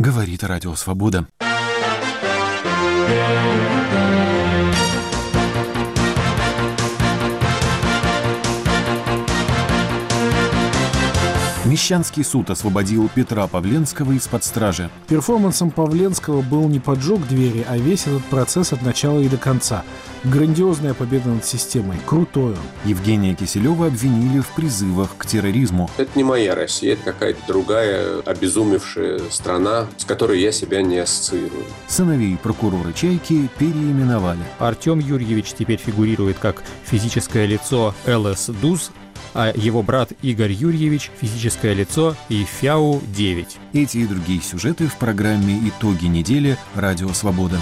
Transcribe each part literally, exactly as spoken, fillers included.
Говорит Радио Свобода. Мещанский суд освободил Петра Павленского из-под стражи. Перформансом Павленского был не поджог двери, а весь этот процесс от начала и до конца. Грандиозная победа над системой. Крутой он. Евгения Киселева обвинили в призывах к терроризму. Это не моя Россия, это какая-то другая обезумевшая страна, с которой я себя не ассоциирую. Сыновей прокурора «Чайки» переименовали. Артем Юрьевич теперь фигурирует как физическое лицо эл эс ДУЗ, а его брат Игорь Юрьевич – физическое лицо ИФЯУ девять. Эти и другие сюжеты в программе «Итоги недели» Радио Свобода.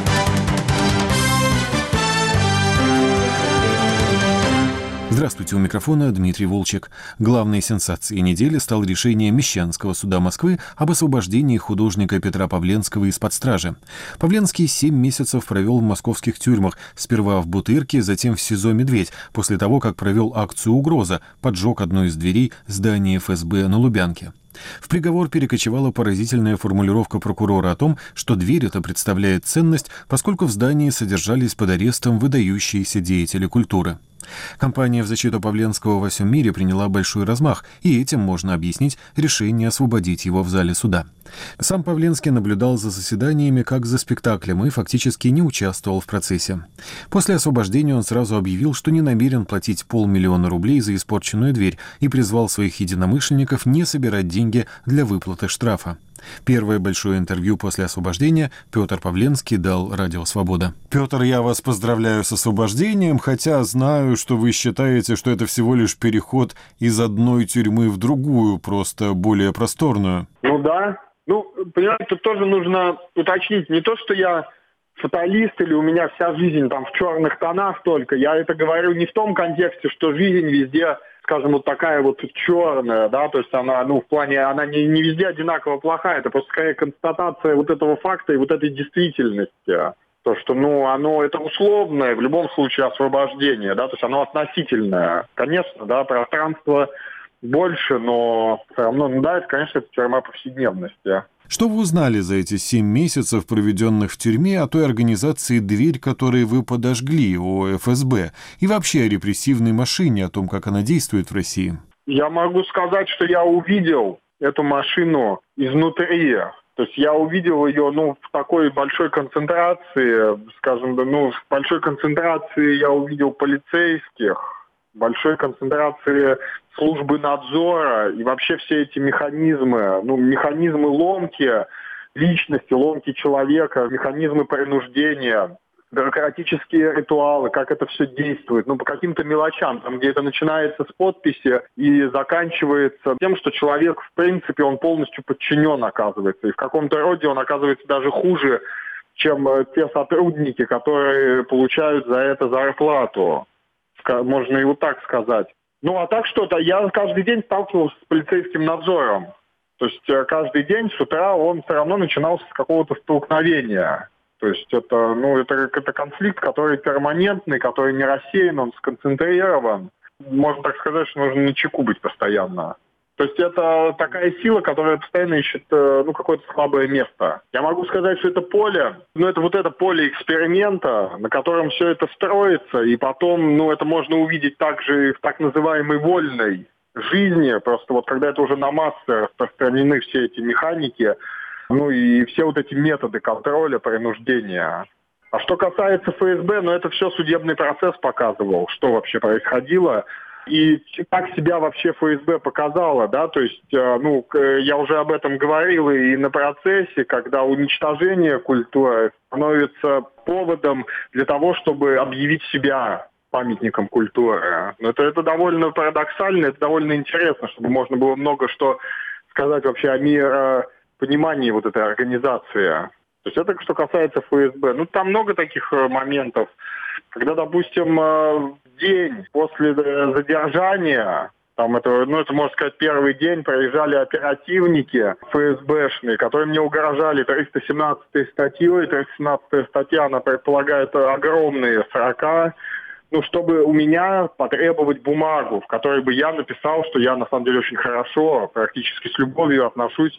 Здравствуйте, у микрофона Дмитрий Волчек. Главной сенсацией недели стало решение Мещанского суда Москвы об освобождении художника Петра Павленского из-под стражи. Павленский семь месяцев провел в московских тюрьмах, сперва в Бутырке, затем в СИЗО «Медведь», после того, как провел акцию «Угроза», поджег одну из дверей здания эф эс бэ на Лубянке. В приговор перекочевала поразительная формулировка прокурора о том, что дверь эта представляет ценность, поскольку в здании содержались под арестом выдающиеся деятели культуры. Кампания в защиту Павленского во всем мире приняла большой размах, и этим можно объяснить решение освободить его в зале суда. Сам Павленский наблюдал за заседаниями как за спектаклем и фактически не участвовал в процессе. После освобождения он сразу объявил, что не намерен платить полмиллиона рублей за испорченную дверь и призвал своих единомышленников не собирать деньги для выплаты штрафа. Первое большое интервью после освобождения Петр Павленский дал Радио Свобода. Петр, я вас поздравляю с освобождением, хотя знаю, что вы считаете, что это всего лишь переход из одной тюрьмы в другую, просто более просторную. Ну да. Ну, понимаете, тут тоже нужно уточнить. Не то, что я фаталист или у меня вся жизнь там в черных тонах только. Я это говорю не в том контексте, что жизнь везде, скажем, вот такая вот черная, да, то есть она, ну, в плане, она не, не везде одинаково плохая, это просто скорее констатация вот этого факта и вот этой действительности. То, что, ну, оно, это условное, в любом случае, освобождение, да, то есть оно относительное. Конечно, да, пространство больше, но все равно, ну да, это, конечно, это тюрьма повседневности. Что вы узнали за эти семь месяцев, проведенных в тюрьме, о той организации «Дверь», которой вы подожгли, о эф эс бэ, и вообще о репрессивной машине, о том, как она действует в России? Я могу сказать, что я увидел эту машину изнутри. То есть я увидел ее, ну, в такой большой концентрации, скажем, ну, в большой концентрации я увидел полицейских, большой концентрации службы надзора и вообще все эти механизмы, ну, механизмы ломки личности, ломки человека, механизмы принуждения, бюрократические ритуалы, как это все действует, ну, по каким-то мелочам, там, где это начинается с подписи и заканчивается тем, что человек, в принципе, он полностью подчинен, оказывается, и в каком-то роде он оказывается даже хуже, чем те сотрудники, которые получают за это зарплату. Можно и вот так сказать. Ну, а так что-то, я каждый день сталкивался с полицейским надзором. То есть каждый день с утра он все равно начинался с какого-то столкновения. То есть это, ну, это, это конфликт, который перманентный, который не рассеян, он сконцентрирован. Можно так сказать, что нужно начеку быть постоянно. То есть это такая сила, которая постоянно ищет, ну, какое-то слабое место. Я могу сказать, что это поле, ну, это вот это поле эксперимента, на котором все это строится, и потом, ну, это можно увидеть также и в так называемой вольной жизни, просто вот когда это уже на массы распространены все эти механики, ну, и все вот эти методы контроля, принуждения. А что касается эф эс бэ, ну, это все судебный процесс показывал, что вообще происходило. И как себя вообще эф эс бэ показала, да, то есть, ну, я уже об этом говорил и на процессе, когда уничтожение культуры становится поводом для того, чтобы объявить себя памятником культуры. Но это, это довольно парадоксально, это довольно интересно, чтобы можно было много что сказать вообще о миропонимании вот этой организации. То есть это что касается эф эс бэ. Ну, там много таких моментов. Когда, допустим, день после задержания, там это, ну, это, можно сказать, первый день, проезжали оперативники эф эс бэшные, которые мне угрожали триста семнадцатой статьей. триста семнадцатая статья, она предполагает огромные срока. Ну, чтобы у меня потребовать бумагу, в которой бы я написал, что я, на самом деле, очень хорошо, практически с любовью отношусь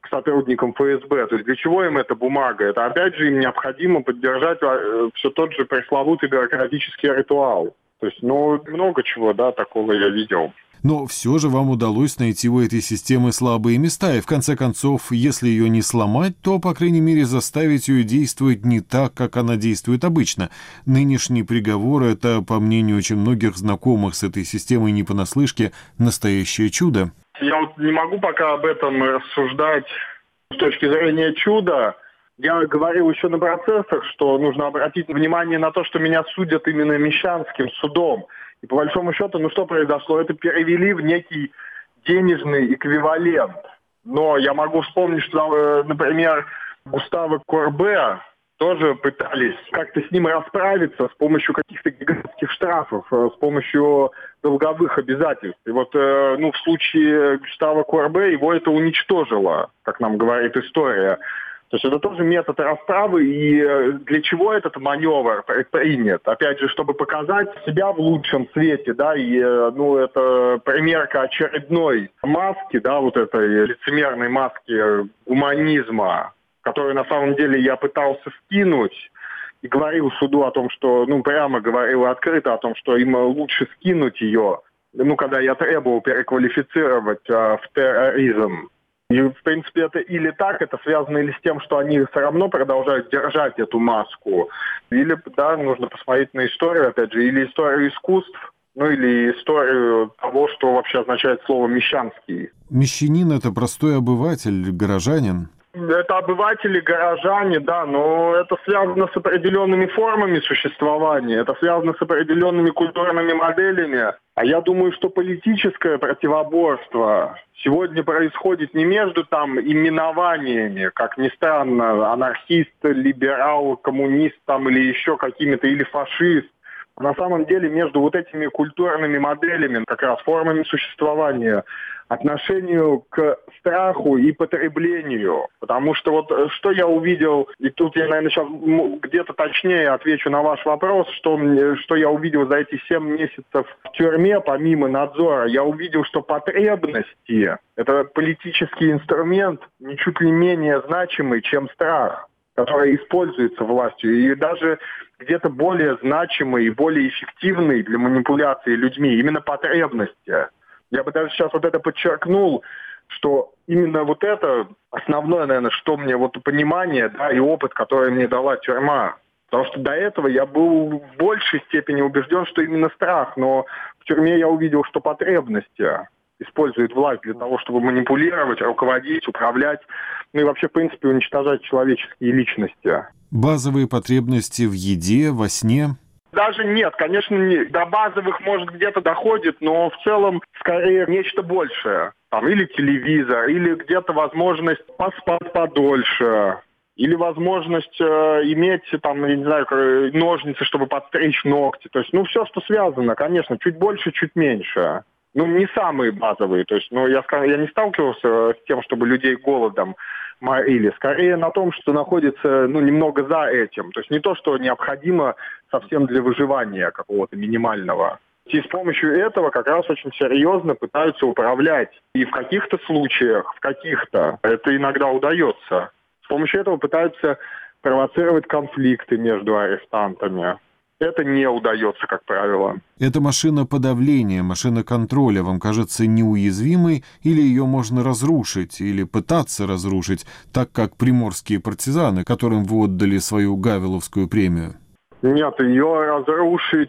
к сотрудникам эф эс бэ. То есть для чего им эта бумага? Это опять же им необходимо поддержать все тот же пресловутый бюрократический ритуал. То есть, ну, много чего, да, такого я видел. Но все же вам удалось найти у этой системы слабые места, и в конце концов, если ее не сломать, то, по крайней мере, заставить ее действовать не так, как она действует обычно. Нынешний приговор — это, по мнению очень многих знакомых с этой системой не понаслышке, настоящее чудо. Я вот не могу пока об этом рассуждать с точки зрения чуда. Я говорил еще на процессах, что нужно обратить внимание на то, что меня судят именно Мещанским судом. И по большому счету, ну что произошло? Это перевели в некий денежный эквивалент. Но я могу вспомнить, что, например, Густаво Корбе тоже пытались как-то с ним расправиться с помощью каких-то гигантских штрафов, с помощью долговых обязательств. И вот ну, в случае Густаво Корбе его это уничтожило, как нам говорит история. То есть это тоже метод расправы, и для чего этот маневр принят? Опять же, чтобы показать себя в лучшем свете, да, и, ну, это примерка очередной маски, да, вот этой лицемерной маски гуманизма, которую на самом деле я пытался скинуть, и говорил суду о том, что, ну, прямо говорил открыто о том, что им лучше скинуть ее, ну, когда я требовал переквалифицировать а, в терроризм. И, в принципе, это или так, это связано или с тем, что они все равно продолжают держать эту маску, или, да, нужно посмотреть на историю, опять же, или историю искусств, ну, или историю того, что вообще означает слово «мещанский». Мещанин — это простой обыватель, горожанин. Это обыватели, горожане, да, но это связано с определенными формами существования, это связано с определенными культурными моделями. А я думаю, что политическое противоборство сегодня происходит не между там именованиями, как ни странно, анархист, либерал, коммунист там, или еще какими-то, или фашист. На самом деле между вот этими культурными моделями, как раз формами существования, отношению к страху и потреблению. Потому что вот что я увидел, и тут я, наверное, сейчас где-то точнее отвечу на ваш вопрос, что, что я увидел за эти семь месяцев в тюрьме, помимо надзора, я увидел, что потребности – это политический инструмент ничуть не менее значимый, чем страх, который используется властью, и даже где-то более значимый и более эффективный для манипуляции людьми, именно потребности. Я бы даже сейчас вот это подчеркнул, что именно вот это основное, наверное, что мне вот понимание, да, и опыт, который мне дала тюрьма. Потому что до этого я был в большей степени убежден, что именно страх, но в тюрьме я увидел, что потребности использует власть для того, чтобы манипулировать, руководить, управлять, ну и вообще, в принципе, уничтожать человеческие личности. Базовые потребности в еде, во сне? Даже нет, конечно, не, до базовых, может, где-то доходит, но в целом скорее нечто большее. Там, или телевизор, или где-то возможность поспать подольше, или возможность э, иметь, там, я не знаю, ножницы, чтобы подстричь ногти. То есть, ну, все, что связано, конечно, чуть больше, чуть меньше. Ну, не самые базовые. То есть, ну, я, я не сталкивался с тем, чтобы людей голодом морили. Скорее на том, что находится, ну, немного за этим. То есть не то, что необходимо совсем для выживания какого-то минимального. И с помощью этого как раз очень серьезно пытаются управлять. И в каких-то случаях, в каких-то, это иногда удается. С помощью этого пытаются провоцировать конфликты между арестантами. Это не удается, как правило. Эта машина подавления, машина контроля вам кажется неуязвимой, или ее можно разрушить, или пытаться разрушить, так как приморские партизаны, которым вы отдали свою Гавеловскую премию? Нет, ее разрушить,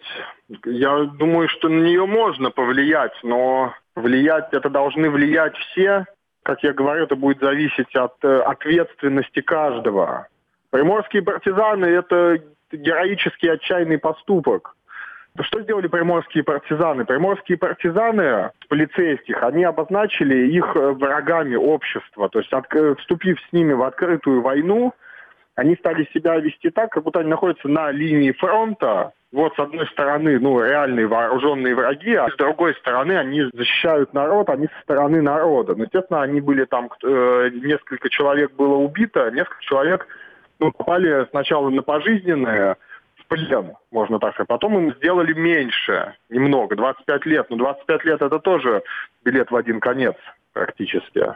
я думаю, что на нее можно повлиять, но влиять, это должны влиять все. Как я говорю, это будет зависеть от ответственности каждого. Приморские партизаны – это героический отчаянный поступок. Что сделали приморские партизаны? Приморские партизаны полицейских, они обозначили их врагами общества. То есть, от, вступив с ними в открытую войну, они стали себя вести так, как будто они находятся на линии фронта. Вот с одной стороны, ну, реальные вооруженные враги, а с другой стороны они защищают народ, они со стороны народа. Но, естественно, они были там, э, несколько человек было убито, несколько человек ну, попали сначала на пожизненное, в плен, можно так сказать. Потом им сделали меньше, немного, двадцать пять лет. Но двадцать пять лет это тоже билет в один конец практически.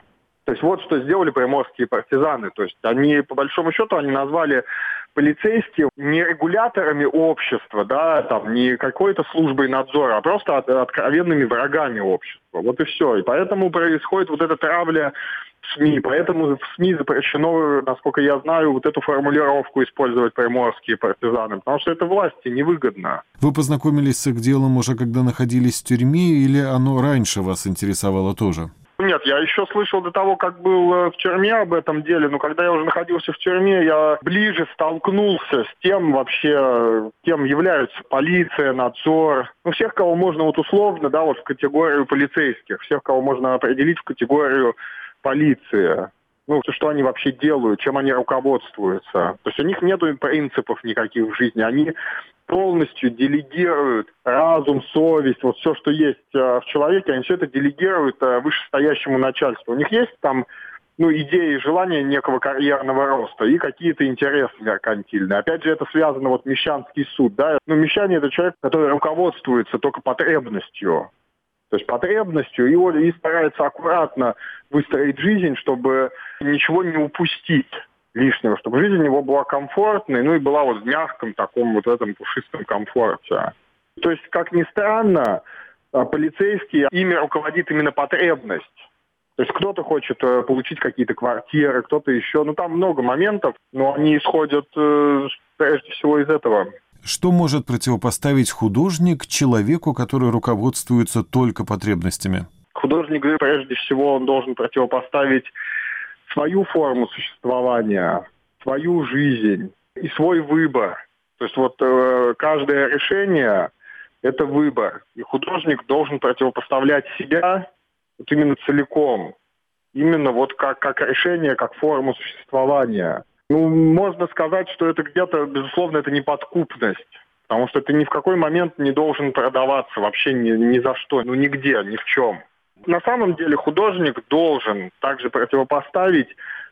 То есть вот что сделали приморские партизаны. То есть они, по большому счету, они назвали полицейские не регуляторами общества, да, там, не какой-то службой надзора, а просто от, откровенными врагами общества. Вот и все. И поэтому происходит вот эта травля в СМИ. Поэтому в СМИ запрещено, насколько я знаю, вот эту формулировку использовать приморские партизаны, потому что это власти невыгодно. Вы познакомились с их делом уже когда находились в тюрьме, или оно раньше вас интересовало тоже? Нет, я еще слышал до того, как был в тюрьме об этом деле, но когда я уже находился в тюрьме, я ближе столкнулся с тем вообще, кем являются полиция, надзор. Ну, всех, кого можно вот условно, да, вот в категорию полицейских, всех, кого можно определить в категорию полиция. Ну, что они вообще делают, чем они руководствуются. То есть у них нет принципов никаких в жизни, они полностью делегируют разум, совесть, вот все, что есть в человеке, они все это делегируют вышестоящему начальству. У них есть там, ну, идеи, желания некого карьерного роста и какие-то интересы меркантильные. Опять же, это связано вот Мещанский суд, да. Ну, мещане — это человек, который руководствуется только потребностью. То есть потребностью, и он и старается аккуратно выстроить жизнь, чтобы ничего не упустить лишнего, чтобы жизнь у него была комфортной, ну и была вот в мягком таком вот этом пушистом комфорте. То есть, как ни странно, полицейские, ими руководит именно потребность. То есть кто-то хочет получить какие-то квартиры, кто-то еще. Ну там много моментов, но они исходят прежде всего из этого. Что может противопоставить художник человеку, который руководствуется только потребностями? Художник, прежде всего, он должен противопоставить свою форму существования, свою жизнь и свой выбор. То есть вот э, каждое решение – это выбор. И художник должен противопоставлять себя вот именно целиком. Именно вот как, как решение, как форму существования. Ну, можно сказать, что это где-то, безусловно, это не подкупность. Потому что ты ни в какой момент не должен продаваться вообще ни, ни за что, ну нигде, ни в чем. На самом деле художник должен также противопоставить,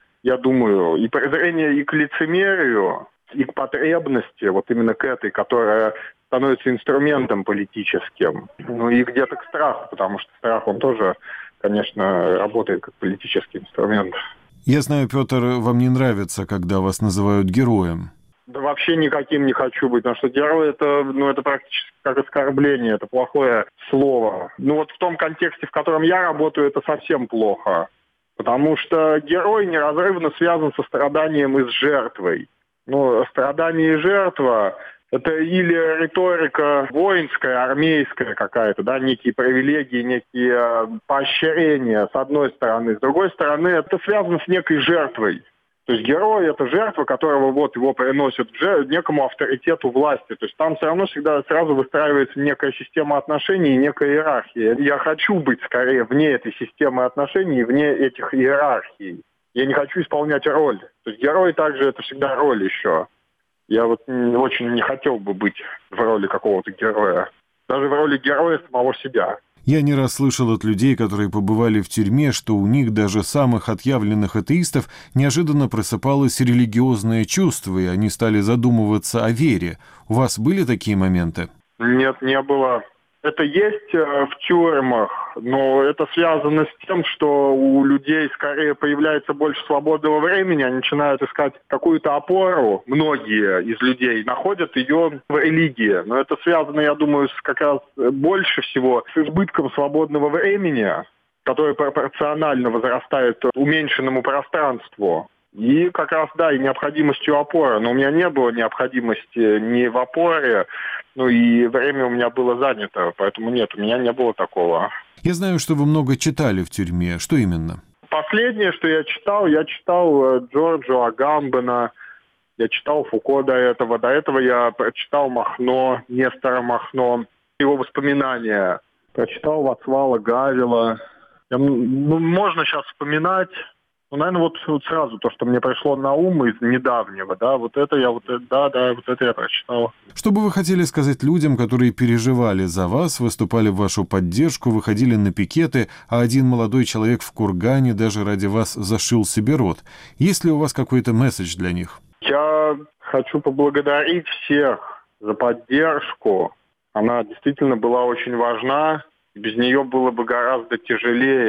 я думаю, и презрение и к лицемерию, и к потребности, вот именно к этой, которая становится инструментом политическим. Ну и где-то к страху, потому что страх, он тоже, конечно, работает как политический инструмент. Я знаю, Петр, вам не нравится, когда вас называют героем. Да вообще никаким не хочу быть, потому что герой это, ну, это практически как оскорбление, это плохое слово. Ну вот в том контексте, в котором я работаю, это совсем плохо. Потому что герой неразрывно связан со страданием и с жертвой. Ну, страдание и жертва – это или риторика воинская, армейская какая-то, да, некие привилегии, некие поощрения, с одной стороны. С другой стороны, это связано с некой жертвой. То есть герой – это жертва, которого вот его приносят к некому авторитету власти. То есть там все равно всегда сразу выстраивается некая система отношений и некая иерархия. Я хочу быть скорее вне этой системы отношений, вне этих иерархий. Я не хочу исполнять роль. То есть герой также это всегда роль еще. Я вот очень не хотел бы быть в роли какого-то героя. Даже в роли героя самого себя. Я не раз слышал от людей, которые побывали в тюрьме, что у них, даже самых отъявленных атеистов, неожиданно просыпалось религиозное чувство, и они стали задумываться о вере. У вас были такие моменты? Нет, не было. Это есть в тюрьмах, но это связано с тем, что у людей скорее появляется больше свободного времени, они начинают искать какую-то опору, многие из людей находят ее в религии. Но это связано, я думаю, с как раз больше всего с избытком свободного времени, которое пропорционально возрастает уменьшенному пространству. И как раз, да, и необходимостью опоры. Но у меня не было необходимости ни в опоре, ну и время у меня было занято, поэтому нет, у меня не было такого. Я знаю, что вы много читали в тюрьме. Что именно? Последнее, что я читал, я читал Джорджа Агамбена, я читал Фуко до этого. До этого я прочитал Махно, Нестора Махно, его воспоминания. Прочитал Вацлава Гавела. Я, ну, можно сейчас вспоминать. Ну, наверное, вот, вот сразу то, что мне пришло на ум из недавнего, да, вот это я, вот, да, да, вот это я прочитал. Что бы вы хотели сказать людям, которые переживали за вас, выступали в вашу поддержку, выходили на пикеты, а один молодой человек в Кургане даже ради вас зашил себе рот? Есть ли у вас какой-то месседж для них? Я хочу поблагодарить всех за поддержку. Она действительно была очень важна. Без нее было бы гораздо тяжелее.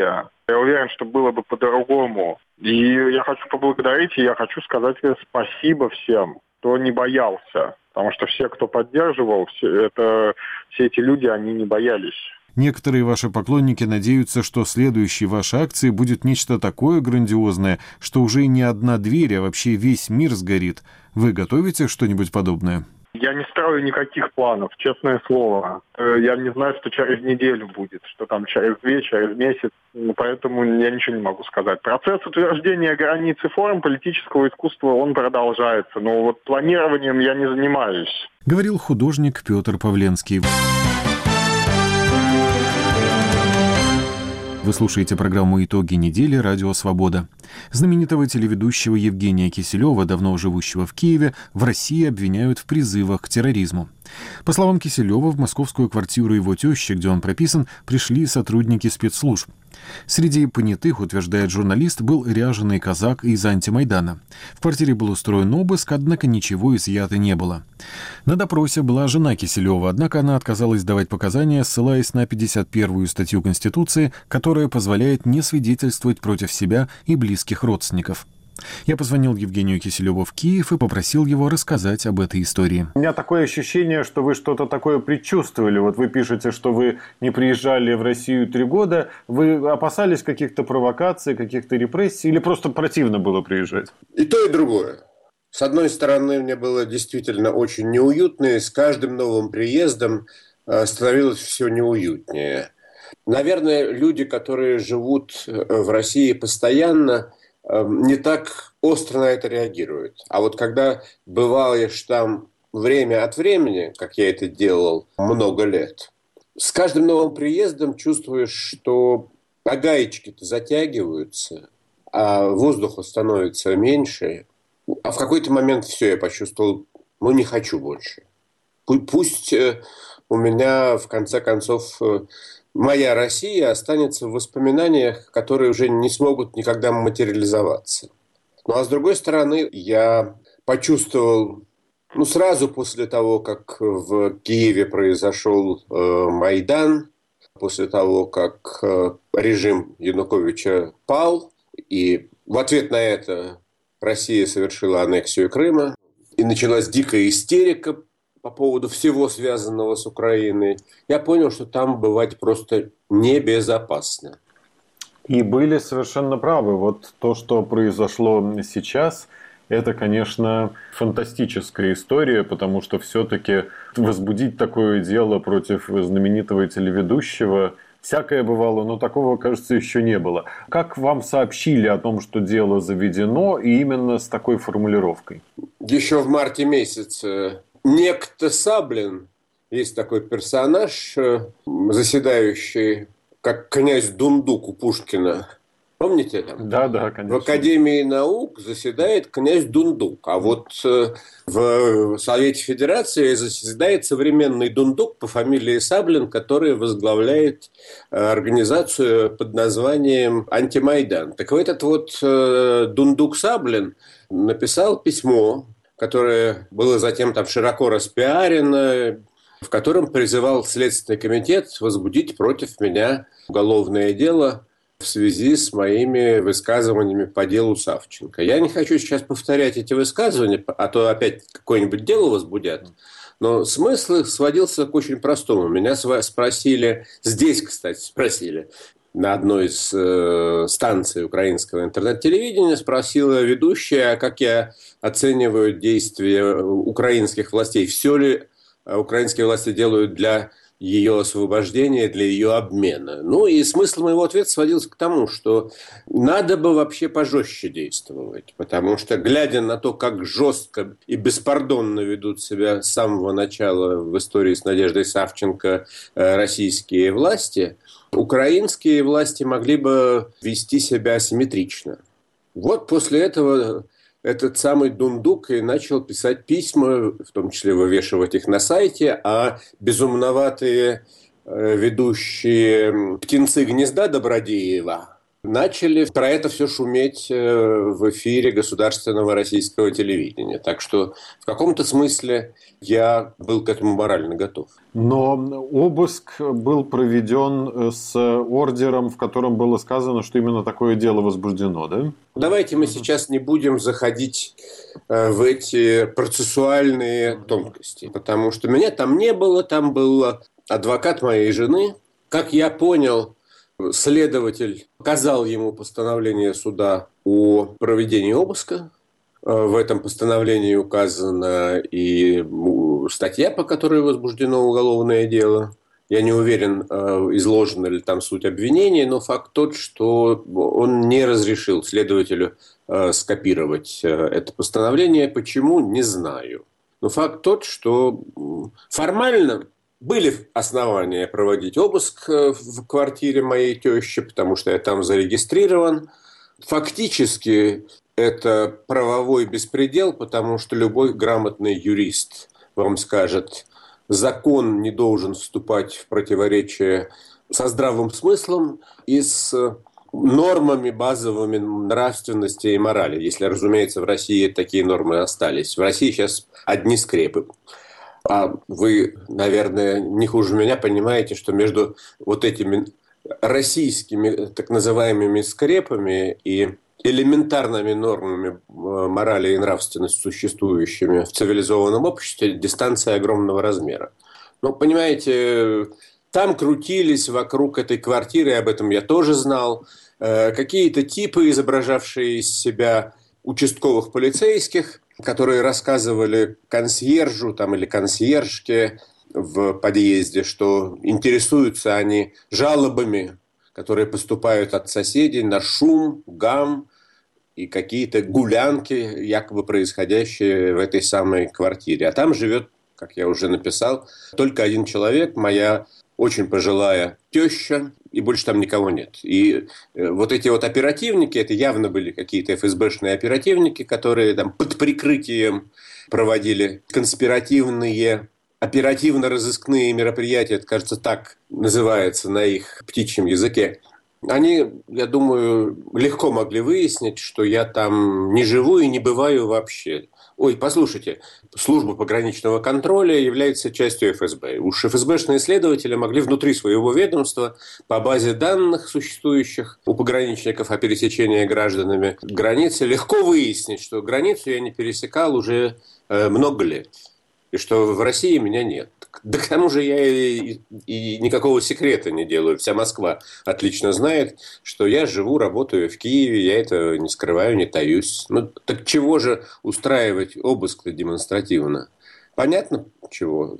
Я уверен, что было бы по-другому. И я хочу поблагодарить, и я хочу сказать спасибо всем, кто не боялся. Потому что все, кто поддерживал, все, это, все эти люди, они не боялись. Некоторые ваши поклонники надеются, что следующей вашей акцией будет нечто такое грандиозное, что уже не одна дверь, а вообще весь мир сгорит. Вы готовите что-нибудь подобное? Я не строю никаких планов, честное слово. Я не знаю, что через неделю будет, что там через две, через месяц. Поэтому я ничего не могу сказать. Процесс утверждения границ и форм политического искусства, он продолжается. Но вот планированием я не занимаюсь. Говорил художник Петр Павленский. Вы слушаете программу «Итоги недели» «Радио Свобода». Знаменитого телеведущего Евгения Киселева, давно живущего в Киеве, в России обвиняют в призывах к терроризму. По словам Киселева, в московскую квартиру его тещи, где он прописан, пришли сотрудники спецслужб. Среди понятых, утверждает журналист, был ряженый казак из антимайдана. В квартире был устроен обыск, однако ничего изъято не было. На допросе была жена Киселева, однако она отказалась давать показания, ссылаясь на пятьдесят первую статью Конституции, которая позволяет не свидетельствовать против себя и близких родственников. Я позвонил Евгению Киселеву в Киев и попросил его рассказать об этой истории. У меня такое ощущение, что вы что-то такое предчувствовали. Вот вы пишете, что вы не приезжали в Россию три года. Вы опасались каких-то провокаций, каких-то репрессий или просто противно было приезжать? И то, и другое. С одной стороны, мне было действительно очень неуютно, и с каждым новым приездом становилось все неуютнее. Наверное, люди, которые живут в России постоянно, не так остро на это реагируют. А вот когда бываешь там время от времени, как я это делал много лет, с каждым новым приездом чувствуешь, что а гаечки-то затягиваются, а воздуха становится меньше. А в какой-то момент все, я почувствовал, ну не хочу больше. Пусть у меня в конце концов моя Россия останется в воспоминаниях, которые уже не смогут никогда материализоваться. Ну а с другой стороны, я почувствовал, ну сразу после того, как в Киеве произошел э, Майдан, после того, как э, режим Януковича пал, и в ответ на это Россия совершила аннексию Крыма, и началась дикая истерика по поводу всего связанного с Украиной, я понял, что там бывать просто небезопасно. И были совершенно правы. Вот то, что произошло сейчас, это, конечно, фантастическая история, потому что все-таки возбудить такое дело против знаменитого телеведущего всякое бывало, но такого, кажется, еще не было. Как вам сообщили о том, что дело заведено, и именно с такой формулировкой? Еще в марте месяце некто Саблин, есть такой персонаж, заседающий как князь Дундук у Пушкина. Помните там? Да, да, конечно. В Академии наук заседает князь Дундук. А вот в Совете Федерации заседает современный Дундук по фамилии Саблин, который возглавляет организацию под названием «Антимайдан». Так вот этот вот Дундук Саблин написал письмо, которое было затем там широко распиарено, в котором призывал Следственный комитет возбудить против меня уголовное дело в связи с моими высказываниями по делу Савченко. Я не хочу сейчас повторять эти высказывания, а то опять какое-нибудь дело возбудят. Но смысл их сводился к очень простому. Меня спросили, здесь, кстати, спросили, на одной из э, станций украинского интернет-телевидения спросила ведущая, как я оцениваю действия украинских властей. Все ли украинские власти делают для ее освобождения, для ее обмена. Ну и смысл моего ответа сводился к тому, что надо бы вообще пожестче действовать, потому что, глядя на то, как жестко и беспардонно ведут себя с самого начала в истории с Надеждой Савченко российские власти, украинские власти могли бы вести себя асимметрично. Вот после этого этот самый Дундук и начал писать письма, в том числе вывешивать их на сайте, а безумноватые ведущие птенцы гнезда Добродеева, начали про это все шуметь в эфире государственного российского телевидения. Так что в каком-то смысле я был к этому морально готов. Но обыск был проведен с ордером, в котором было сказано, что именно такое дело возбуждено, да? Давайте мы сейчас не будем заходить в эти процессуальные тонкости, потому что меня там не было, там был адвокат моей жены. Как я понял, следователь показал ему постановление суда о проведении обыска. В этом постановлении указана и статья, по которой возбуждено уголовное дело. Я не уверен, изложена ли там суть обвинения, но факт тот, что он не разрешил следователю скопировать это постановление. Почему? Не знаю. Но факт тот, что формально были основания проводить обыск в квартире моей тещи, потому что я там зарегистрирован. Фактически это правовой беспредел, потому что любой грамотный юрист вам скажет, закон не должен вступать в противоречие со здравым смыслом и с нормами базовыми нравственности и морали. Если, разумеется, в России такие нормы остались. В России сейчас одни скрепы. А вы, наверное, не хуже меня понимаете, что между вот этими российскими так называемыми скрепами и элементарными нормами морали и нравственности, существующими в цивилизованном обществе, дистанция огромного размера. Но, понимаете, там крутились вокруг этой квартиры, об этом я тоже знал, какие-то типы, изображавшие из себя участковых полицейских, которые рассказывали консьержу там, или консьержке в подъезде, что интересуются они жалобами, которые поступают от соседей на шум, гам и какие-то гулянки, якобы происходящие в этой самой квартире. А там живет, как я уже написал, только один человек, моя очень пожилая теща, и больше там никого нет. И вот эти вот оперативники, это явно были какие-то эф эс бэшные оперативники, которые там под прикрытием проводили конспиративные, оперативно-розыскные мероприятия, это, кажется, так называется на их птичьем языке. Они, я думаю, легко могли выяснить, что я там не живу и не бываю вообще. Ой, послушайте, служба пограничного контроля является частью эф эс бэ. Уж эф эс бэшные следователи могли внутри своего ведомства по базе данных, существующих у пограничников о пересечении гражданами границы, легко выяснить, что границу я не пересекал уже э, много лет. И что в России меня нет. Да к тому же я и, и никакого секрета не делаю. Вся Москва отлично знает, что я живу, работаю в Киеве, я это не скрываю, не таюсь. Ну, так чего же устраивать обыск-то демонстративно? Понятно, чего?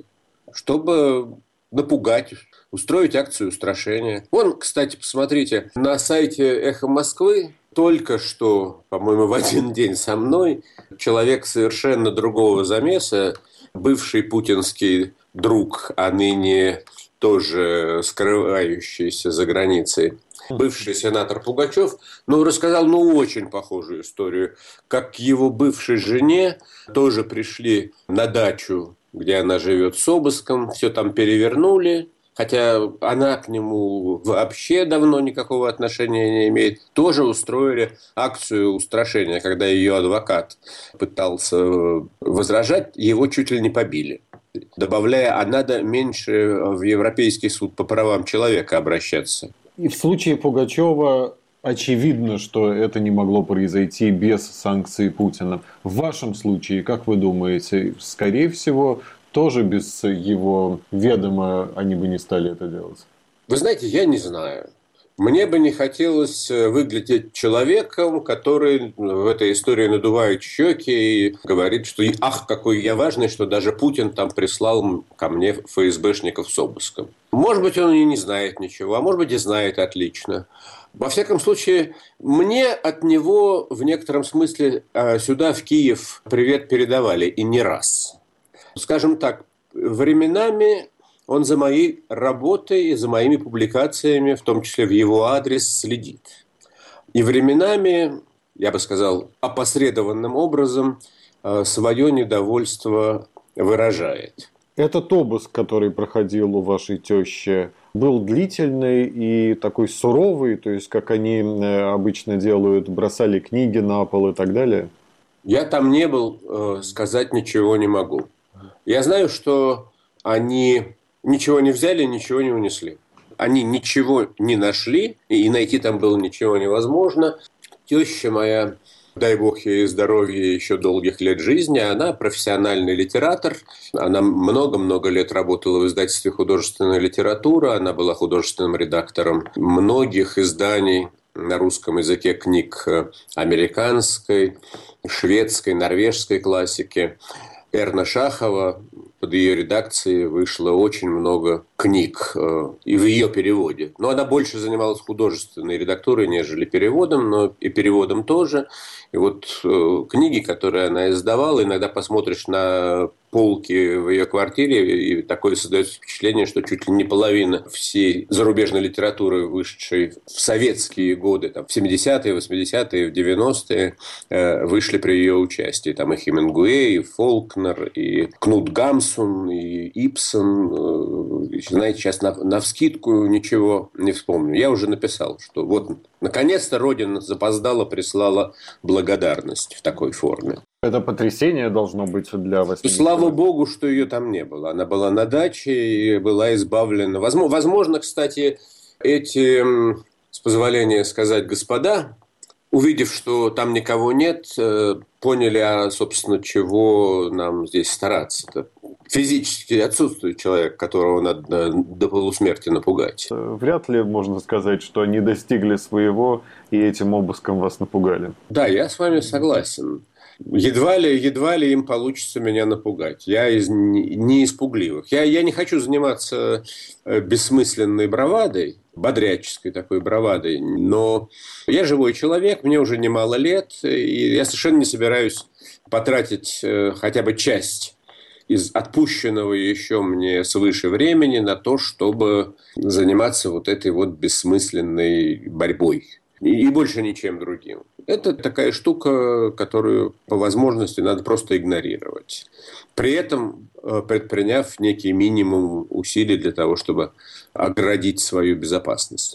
Чтобы напугать, устроить акцию устрашения. Вон, кстати, посмотрите, на сайте «Эхо Москвы» только что, по-моему, в один день со мной человек совершенно другого замеса, бывший путинский друг, а ныне тоже скрывающийся за границей, бывший сенатор Пугачев, ну, рассказал, ну, очень похожую историю, как к его бывшей жене тоже пришли на дачу, где она живет, с обыском, все там перевернули, хотя она к нему вообще давно никакого отношения не имеет, тоже устроили акцию устрашения, когда ее адвокат пытался возражать, его чуть ли не побили, добавляя, а надо меньше в Европейский суд по правам человека обращаться. И в случае Пугачева очевидно, что это не могло произойти без санкций Путина. В вашем случае, как вы думаете, скорее всего, тоже без его ведома они бы не стали это делать? Вы знаете, я не знаю. Мне бы не хотелось выглядеть человеком, который в этой истории надувает щеки и говорит, что ах, какой я важный, что даже Путин там прислал ко мне эф эс бэшников с обыском. Может быть, он и не знает ничего, а может быть, и знает отлично. Во всяком случае, мне от него в некотором смысле сюда, в Киев, привет передавали, и не раз. Скажем так, временами он за моей работой, за моими публикациями, в том числе в его адрес, следит. И временами, я бы сказал, опосредованным образом свое недовольство выражает. Этот обыск, который проходил у вашей тещи, был длительный и такой суровый, то есть, как они обычно делают, бросали книги на пол и так далее? Я там не был, сказать ничего не могу. Я знаю, что они ничего не взяли, ничего не унесли. Они ничего не нашли, и найти там было ничего невозможно. Теща моя, дай бог ей здоровья, еще долгих лет жизни, она профессиональный литератор. Она много-много лет работала в издательстве «Художественная литература». Она была художественным редактором многих изданий на русском языке книг американской, шведской, норвежской классики. Эрна Шахова, под ее редакцией вышло очень много книг и в ее переводе. Но она больше занималась художественной редактурой, нежели переводом, но и переводом тоже. И вот э, книги, которые она издавала, иногда посмотришь на полки в ее квартире, и такое создается впечатление, что чуть ли не половина всей зарубежной литературы, вышедшей в советские годы, там, в семидесятые, восьмидесятые, в девяностые, э, вышли при ее участии. Там и Хемингуэй, и Фолкнер, и Кнут Гамсун, и Ибсен. Э, знаете, сейчас на, навскидку ничего не вспомню. Я уже написал, что вот наконец-то Родина запоздала, прислала благодарность в такой форме. Это потрясение должно быть для вас. Слава богу, что ее там не было. Она была на даче и была избавлена. Возможно, возможно, кстати, эти, с позволения сказать, господа, увидев, что там никого нет, поняли, а, собственно, чего нам здесь стараться-то. Физически отсутствует человек, которого надо до полусмерти напугать. Вряд ли можно сказать, что они достигли своего и этим обыском вас напугали. Да, я с вами согласен. Едва ли, едва ли им получится меня напугать. Я из не из пугливых. Я, я не хочу заниматься бессмысленной бравадой, бодряческой такой бравадой, но я живой человек, мне уже немало лет, и я совершенно не собираюсь потратить хотя бы часть из отпущенного еще мне свыше времени на то, чтобы заниматься вот этой вот бессмысленной борьбой. И больше ничем другим. Это такая штука, которую по возможности надо просто игнорировать. При этом предприняв некий минимум усилий для того, чтобы оградить свою безопасность.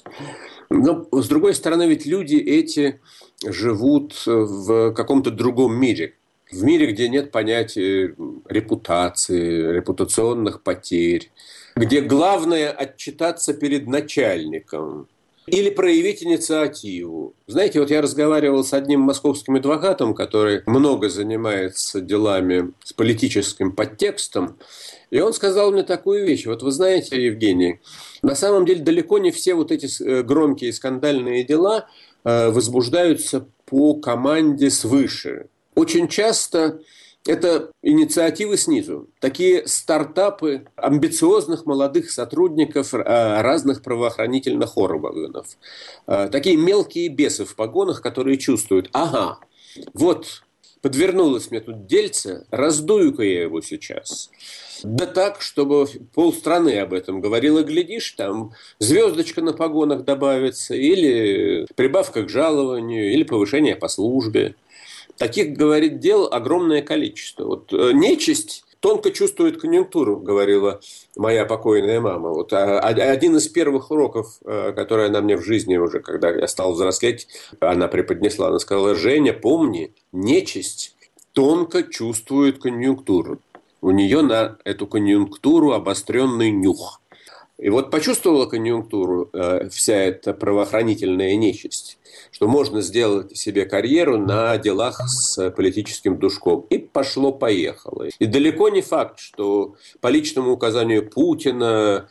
Но, с другой стороны, ведь люди эти живут в каком-то другом мире. В мире, где нет понятия репутации, репутационных потерь, где главное отчитаться перед начальником или проявить инициативу. Знаете, вот я разговаривал с одним московским адвокатом, который много занимается делами с политическим подтекстом, и он сказал мне такую вещь. Вот вы знаете, Евгений, на самом деле далеко не все вот эти громкие скандальные дела возбуждаются по команде свыше. Очень часто это инициативы снизу. Такие стартапы амбициозных молодых сотрудников разных правоохранительных органов. Такие мелкие бесы в погонах, которые чувствуют, ага, вот подвернулось мне тут дельце, раздую-ка я его сейчас. Да так, чтобы полстраны об этом говорило, глядишь, там звездочка на погонах добавится, или прибавка к жалованию, или повышение по службе. Таких, говорит, дел огромное количество. Вот нечисть тонко чувствует конъюнктуру, говорила моя покойная мама. Вот один из первых уроков, который она мне в жизни уже, когда я стал взрослеть, она преподнесла. Она сказала: Женя, помни, нечисть тонко чувствует конъюнктуру. У нее на эту конъюнктуру обостренный нюх. И вот почувствовала конъюнктуру э, вся эта правоохранительная нечисть, что можно сделать себе карьеру на делах с политическим душком. И пошло-поехало. И далеко не факт, что по личному указанию Путина,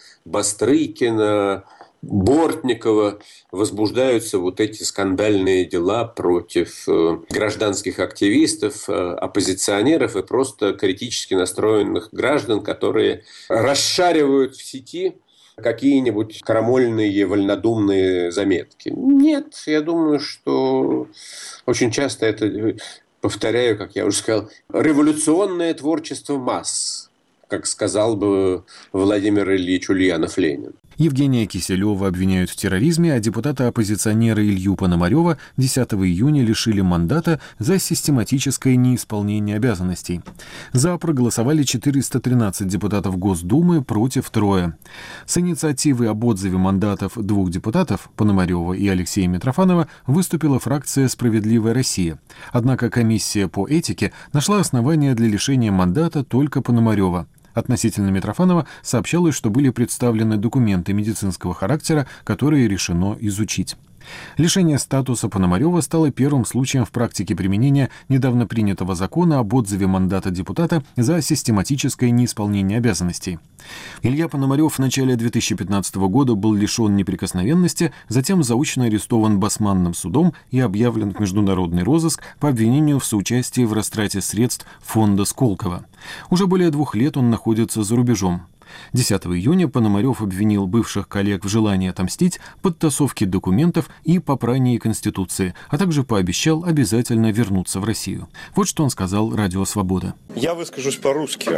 Бастрыкина, Бортникова возбуждаются вот эти скандальные дела против э, гражданских активистов, э, оппозиционеров и просто критически настроенных граждан, которые расшаривают в сети какие-нибудь крамольные, вольнодумные заметки. Нет, я думаю, что очень часто это, повторяю, как я уже сказал, революционное творчество масс, как сказал бы Владимир Ильич Ульянов-Ленин. Евгения Киселева обвиняют в терроризме, а депутата-оппозиционера Илью Пономарёва десятого июня лишили мандата за систематическое неисполнение обязанностей. За проголосовали четыреста тринадцать депутатов Госдумы, против трое. С инициативой об отзыве мандатов двух депутатов, Пономарёва и Алексея Митрофанова, выступила фракция «Справедливая Россия». Однако комиссия по этике нашла основания для лишения мандата только Пономарёва. Относительно Митрофанова сообщалось, что были представлены документы медицинского характера, которые решено изучить. Лишение статуса Пономарёва стало первым случаем в практике применения недавно принятого закона об отзыве мандата депутата за систематическое неисполнение обязанностей. Илья Пономарёв в начале две тысячи пятнадцатого года был лишен неприкосновенности, затем заочно арестован Басманным судом и объявлен в международный розыск по обвинению в соучастии в растрате средств фонда Сколково. Уже более двух лет он находится за рубежом. десятого июня Пономарёв обвинил бывших коллег в желании отомстить, подтасовке документов и попрании Конституции, а также пообещал обязательно вернуться в Россию. Вот что он сказал Радио Свобода. Я выскажусь по-русски.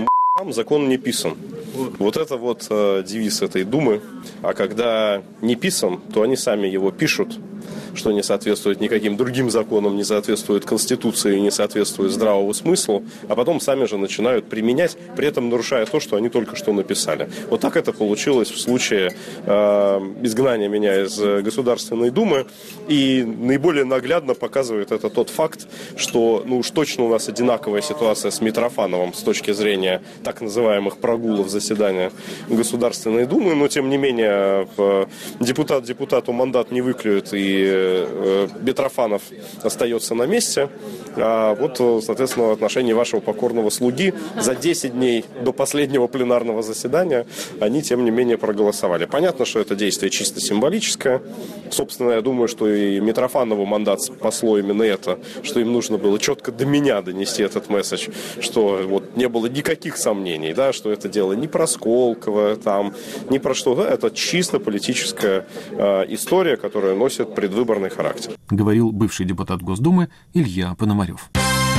Закон не писан. Вот это вот э, девиз этой Думы. А когда не писан, то они сами его пишут, что не соответствует никаким другим законам, не соответствует Конституции, не соответствует здравому смыслу, а потом сами же начинают применять, при этом нарушая то, что они только что написали. Вот так это получилось в случае э, изгнания меня из Государственной Думы. И наиболее наглядно показывает это тот факт, что ну уж точно у нас одинаковая ситуация с Митрофановым с точки зрения так называемых прогулов заседания Государственной Думы, но тем не менее депутат депутату мандат не выклюет, и Митрофанов остается на месте. А вот, соответственно, в отношении вашего покорного слуги за десять дней до последнего пленарного заседания они, тем не менее, проголосовали. Понятно, что это действие чисто символическое. Собственно, я думаю, что и Митрофанову мандат спасло именно это, что им нужно было четко до меня донести этот месседж, что вот не было никаких сомнений, да, что это дело не про Сколково, там, не про что, да, это чисто политическая э, история, которая носит предвыборный характер. Говорил бывший депутат Госдумы Илья Пономарёв.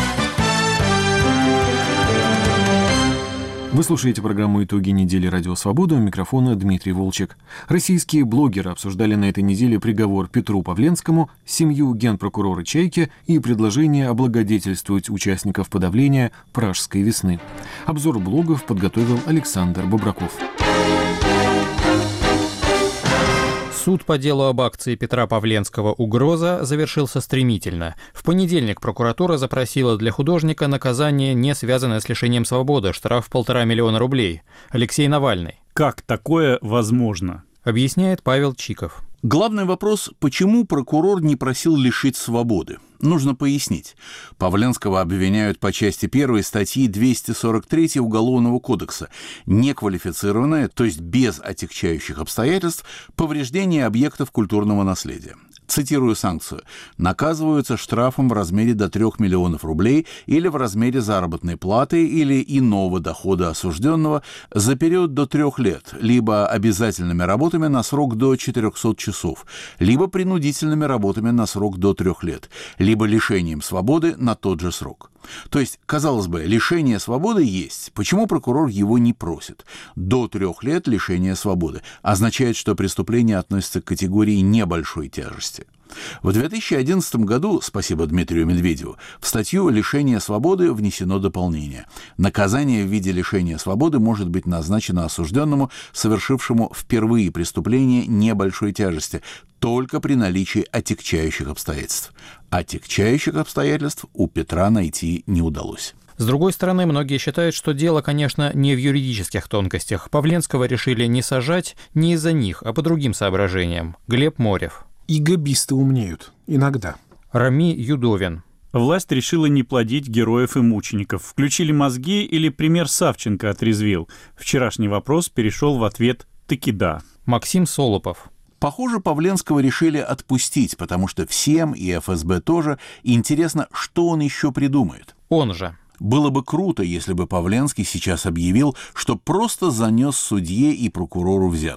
Вы слушаете программу «Итоги недели. Радио Свобода». У микрофона Дмитрий Волчек. Российские блогеры обсуждали на этой неделе приговор Петру Павленскому, семью генпрокурора Чайки и предложение облагодетельствовать участников подавления Пражской весны. Обзор блогов подготовил Александр Бобраков. Суд по делу об акции Петра Павленского «Угроза» завершился стремительно. В понедельник прокуратура запросила для художника наказание, не связанное с лишением свободы, штраф в полтора миллиона рублей. Алексей Навальный. Как такое возможно? Объясняет Павел Чиков. Главный вопрос, почему прокурор не просил лишить свободы? Нужно пояснить. Павленского обвиняют по части первой статьи двести сорок три Уголовного кодекса. Неквалифицированное, то есть без отягчающих обстоятельств, повреждение объектов культурного наследия. Цитирую санкцию. Наказываются штрафом в размере до трех миллионов рублей или в размере заработной платы или иного дохода осужденного за период до трех лет, либо обязательными работами на срок до четырехсот часов, либо принудительными работами на срок до трех лет, либо лишением свободы на тот же срок. То есть, казалось бы, лишение свободы есть. Почему прокурор его не просит? До трех лет лишения свободы означает, что преступление относится к категории небольшой тяжести. В две тысячи одиннадцатом году, спасибо Дмитрию Медведеву, в статью «Лишение свободы» внесено дополнение. Наказание в виде лишения свободы может быть назначено осужденному, совершившему впервые преступление небольшой тяжести, только при наличии отягчающих обстоятельств. Отягчающих обстоятельств у Петра найти не удалось. С другой стороны, многие считают, что дело, конечно, не в юридических тонкостях. Павленского решили не сажать не из-за них, а по другим соображениям. Глеб Морев. И габисты умнеют. Иногда. Рами Юдовин. Власть решила не плодить героев и мучеников. Включили мозги или пример Савченко отрезвил? Вчерашний вопрос перешел в ответ «таки да». Максим Солопов. Похоже, Павленского решили отпустить, потому что всем, и эф эс бэ тоже, интересно, что он еще придумает. Он же. Было бы круто, если бы Павленский сейчас объявил, что просто занес судье и прокурору взятку. В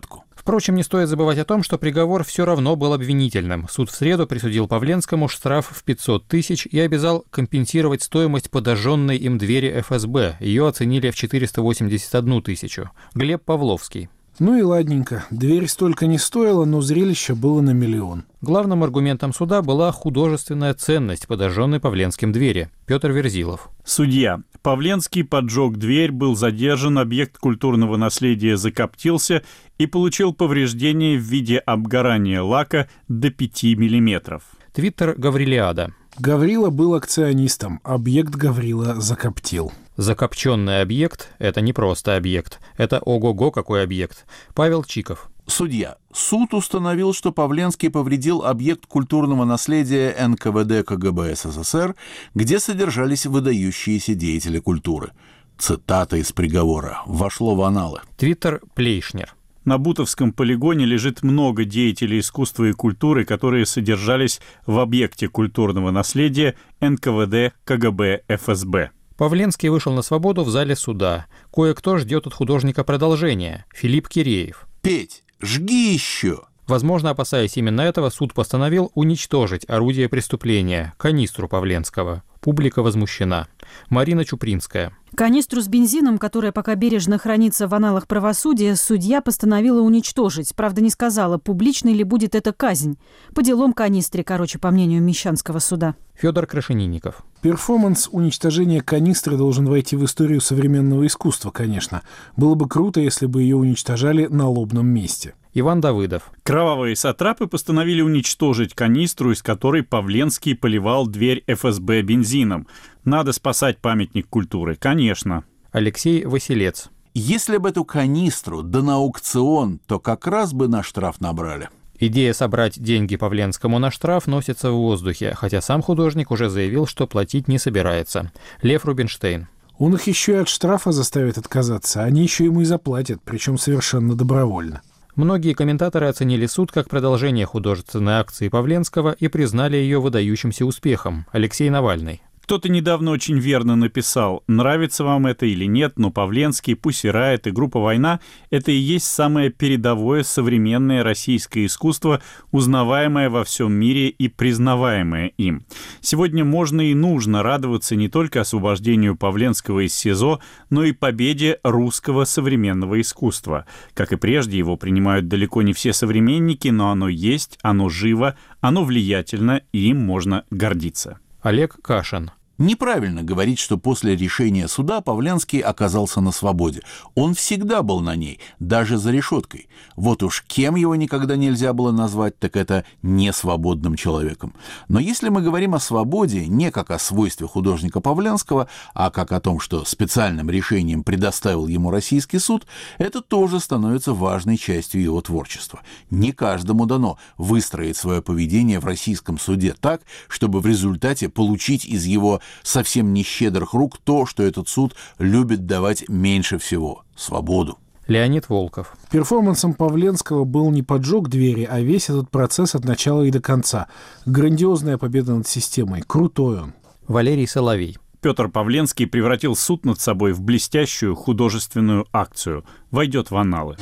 Впрочем, не стоит забывать о том, что приговор все равно был обвинительным. Суд в среду присудил Павленскому штраф в пятьсот тысяч и обязал компенсировать стоимость подожженной им двери эф эс бэ. Ее оценили в четыреста восемьдесят одну тысячу. Глеб Павловский. Ну и ладненько. Дверь столько не стоила, но зрелище было на миллион. Главным аргументом суда была художественная ценность подожженной Павленским двери. Петр Верзилов. Судья. Павленский поджег дверь, был задержан, объект культурного наследия закоптился и получил повреждения в виде обгорания лака до пяти миллиметров. Твиттер Гаврилиада. Гаврила был акционистом, объект Гаврила закоптил. Закопченный объект – это не просто объект, это ого-го какой объект. Павел Чиков. Судья. Суд установил, что Павленский повредил объект культурного наследия эн ка вэ дэ ка гэ бэ эс эс эс эр, где содержались выдающиеся деятели культуры. Цитата из приговора вошло в аналы. Твиттер Плейшнер. На Бутовском полигоне лежит много деятелей искусства и культуры, которые содержались в объекте культурного наследия эн ка вэ дэ ка гэ бэ эф эс бэ. Павленский вышел на свободу в зале суда. Кое-кто ждет от художника продолжения. Филипп Киреев. Петь, жги еще! Возможно, опасаясь именно этого, суд постановил уничтожить орудие преступления – канистру Павленского. Публика возмущена. Марина Чупринская. Канистру с бензином, которая пока бережно хранится в аналах правосудия, судья постановила уничтожить. Правда, не сказала, публичной ли будет эта казнь. По делам канистре, короче, по мнению Мещанского суда. Федор Крашенинников. Перформанс уничтожения канистры должен войти в историю современного искусства, конечно. Было бы круто, если бы ее уничтожали на лобном месте. Иван Давыдов. Кровавые сатрапы постановили уничтожить канистру, из которой Павленский поливал дверь эф эс бэ бензином. Надо спасать памятник культуры, конечно. Алексей Василец. Если бы эту канистру да на аукцион, то как раз бы на штраф набрали. Идея собрать деньги Павленскому на штраф носится в воздухе, хотя сам художник уже заявил, что платить не собирается. Лев Рубинштейн. Он их еще и от штрафа заставит отказаться, они еще ему и заплатят, причем совершенно добровольно. Многие комментаторы оценили суд как продолжение художественной акции Павленского и признали ее выдающимся успехом. Алексей Навальный. Кто-то недавно очень верно написал, нравится вам это или нет, но Павленский, Пусси Райот и группа «Война» — это и есть самое передовое современное российское искусство, узнаваемое во всем мире и признаваемое им. Сегодня можно и нужно радоваться не только освобождению Павленского из СИЗО, но и победе русского современного искусства. Как и прежде, его принимают далеко не все современники, но оно есть, оно живо, оно влиятельно, и им можно гордиться. Олег Кашин. Неправильно говорить, что после решения суда Павленский оказался на свободе. Он всегда был на ней, даже за решеткой. Вот уж кем его никогда нельзя было назвать, так это несвободным человеком. Но если мы говорим о свободе не как о свойстве художника Павленского, а как о том, что специальным решением предоставил ему российский суд, это тоже становится важной частью его творчества. Не каждому дано выстроить свое поведение в российском суде так, чтобы в результате получить из его совсем не щедрых рук то, что этот суд любит давать меньше всего – свободу. Леонид Волков. Перформансом Павленского был не поджог двери, а весь этот процесс от начала и до конца. Грандиозная победа над системой. Крутой он. Валерий Соловей. Петр Павленский превратил суд над собой в блестящую художественную акцию. Войдет в анналы.